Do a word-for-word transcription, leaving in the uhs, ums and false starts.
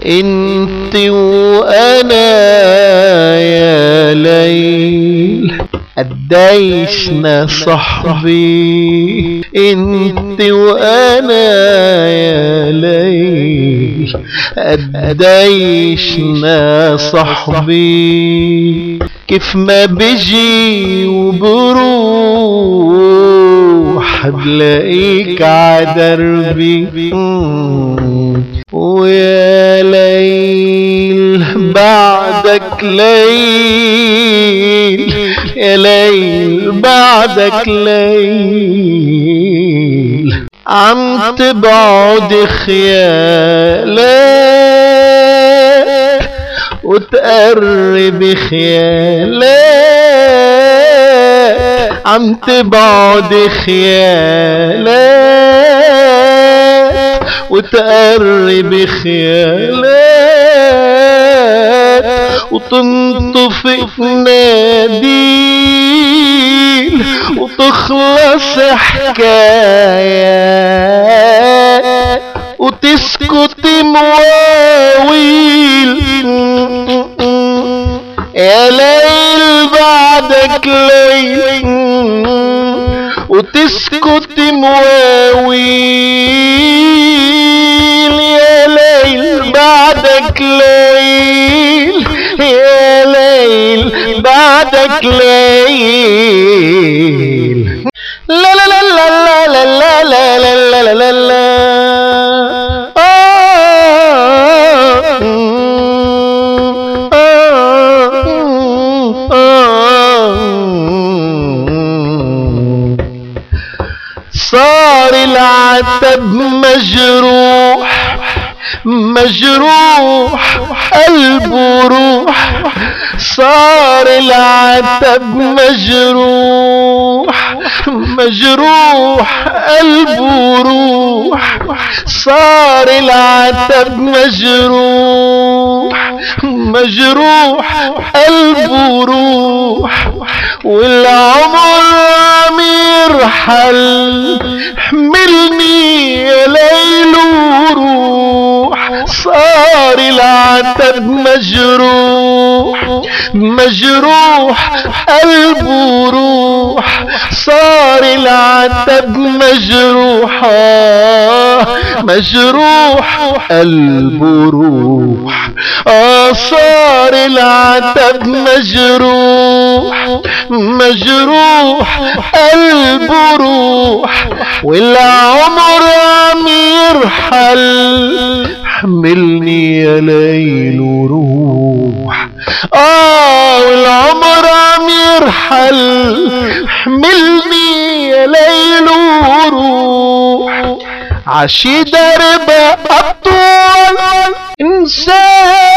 انت وانا يا ليل قديشنا صحبي، انت وانا يا ليل قديشنا صحبي. كيف ما بجي وبروح بلاقيك عدربي، ويا ليل بعدك ليل، يا ليل بعدك ليل، عم تبعد خيالك وتقرب خيالك، عم تبعد خيالك وتقرب خيالك، وتنطفئ ناديل وتخلص حكايات وتسكت مواويل. يا ليل بعدك ليل وتسكت مواويل، يا ليل بعدك ليل، يا ليل بعدك ليل. لا لا لا لا لا لا لا لا لا لا لا. صار العتب مجروح مجروح قلبه روح، صار العتب مجروح مجروح قلبه روح، صار العتب مجروح مجروح قلبه روح، والعمر عم يرحل حملني يا ليل وروح. صار العتب مجروح مجروح قلبه روح، صار العتب مجروح مجروح قلبه روح. آه صار العتب مجروح مجروح قلبه روح، والعمر عم يرحل حملني يا ليل وروح. آه والعمر عم يرحل حملني يا ليل وروح. عشي درب أطول إنسان